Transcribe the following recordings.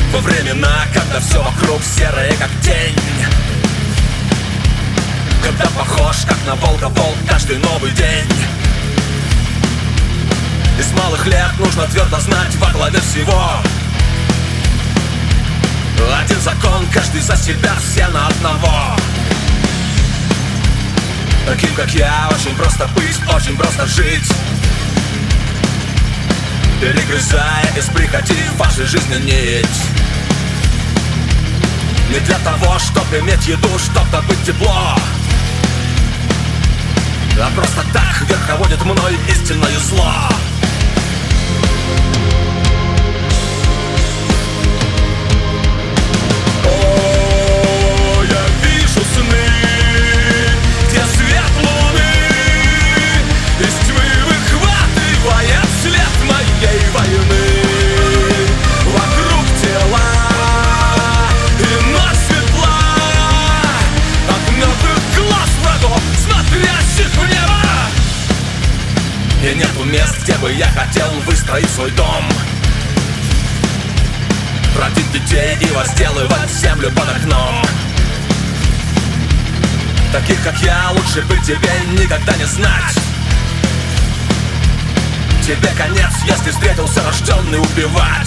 Во времена, когда все вокруг серое, как тень, когда похож, как на волка-волк, каждый новый день. И с малых лет нужно твердо знать во главе всего один закон, каждый за себя, все на одного. Таким, как я, очень просто быть, очень просто жить, перегрызая из прихоти вашей жизни нить. Не для того, чтоб иметь еду, чтоб добыть тепло, а просто так верховодит мной истинное зло. О, я вижу сны, где свет луны из тьмы выхватывает след моей войны. Вокруг тела и ночь светла от мертвых глаз врагов, смотрящих в небо. И нету мест, где бы я хотел выстроить свой дом, родить детей и возделывать землю под окном. Таких, как я, лучше бы тебе никогда не знать. Тебе конец, если встретился рожденный убивать.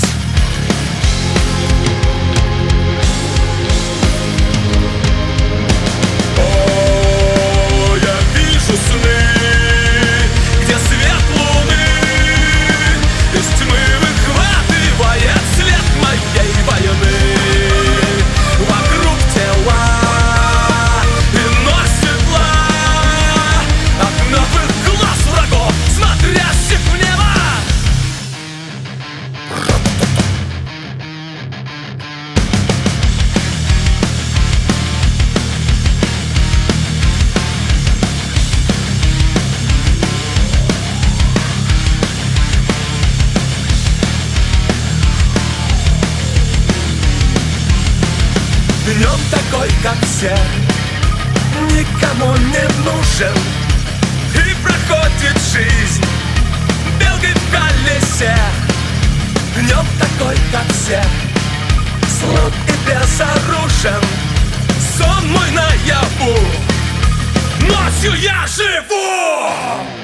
О, я вижу сны, где свет луны из тьмы выхватывает след моей войны. Вокруг тела и ночь светла от мертвых глаз врагов, смотрящих в небо. Днем такой, как все, никому не нужен, и проходит жизнь белкой в колесе. Днем такой, как все, слаб и безоружен, сон мой наяву, ночью я живу.